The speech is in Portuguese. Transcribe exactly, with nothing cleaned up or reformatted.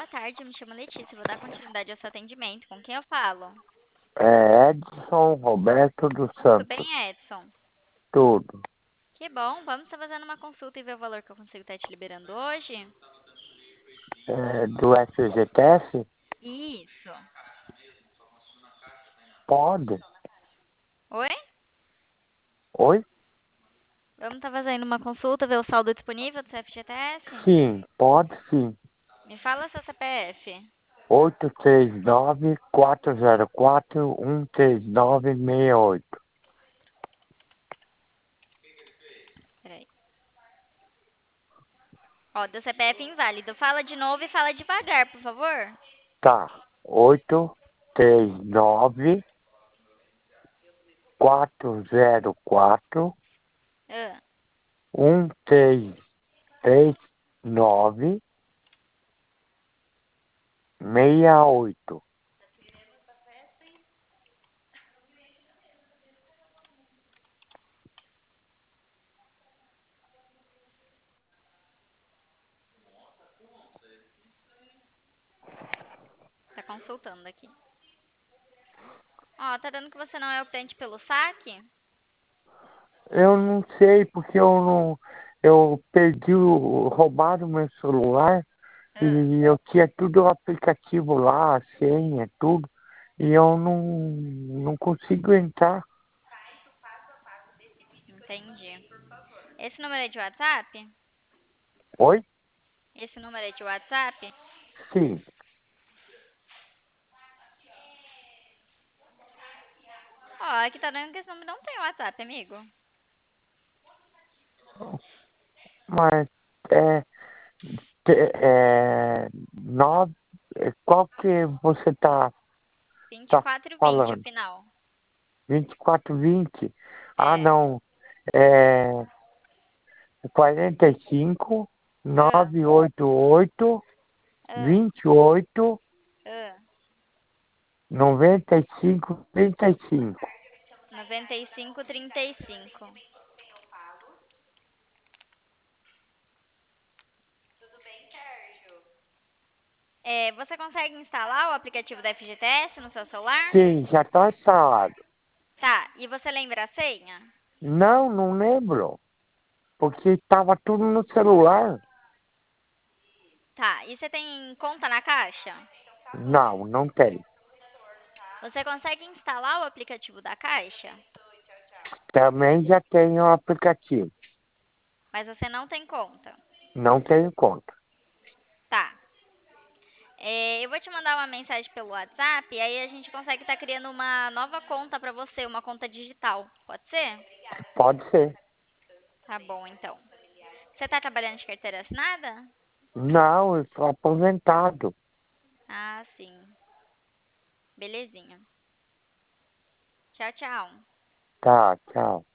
tarde, eu me chamo Letícia, vou dar continuidade ao seu atendimento. Com quem eu falo? É Edson Roberto dos Tudo Santos. bem, Edson? Tudo. Que bom, vamos estar fazendo uma consulta e ver o valor que eu consigo estar te liberando hoje? É, do F G T S? Isso. Pode. Oi? Oi? Vamos estar fazendo uma consulta, ver o saldo disponível do seu F G T S? Sim, pode sim. Me fala seu C P F. oito três nove, quatro zero quatro, um três nove seis oito. Peraí. Ó, do C P F inválido. Fala de novo e fala devagar, por favor. Tá. oito três nove, quatro zero quatro, Ah, um três três nove seis oito. tá consultando aqui. Ó, tá dando que você não é optante pelo saque? Eu não sei porque eu não. Eu perdi o. Roubaram meu celular Ah, e eu tinha tudo o aplicativo lá, a senha, tudo. E eu não, não consigo entrar. entendi. Esse número é de WhatsApp? Oi? Esse número é de WhatsApp? Sim. Ó, aqui tá dando que esse número não tem WhatsApp, amigo. Mas é. te- é nove, é, qual que você tá, tá vinte e quatro vinte o falando? final. Vinte e quatro vinte. Ah, É. não. É quarenta e cinco, Ah, nove oito oito, ah, vinte e oito. ah. noventa e cinco, trinta e cinco. noventa e cinco, trinta e cinco. É, você consegue instalar o aplicativo da F G T S no seu celular? Sim, já está instalado. Tá, e você lembra a senha? Não, não lembro. Porque estava tudo no celular. Tá, e você tem conta na Caixa? Não, não tem. Você consegue instalar o aplicativo da Caixa? Também já tenho o aplicativo. Mas você não tem conta. Não tenho conta. Tá. É, eu vou te mandar uma mensagem pelo WhatsApp e aí a gente consegue estar criando uma nova conta pra você, uma conta digital. Pode ser? Pode ser. Tá bom, então. Você tá trabalhando de carteira assinada? Não, eu sou aposentado. Ah, sim. Belezinha. Tchau, tchau. Tá, tchau.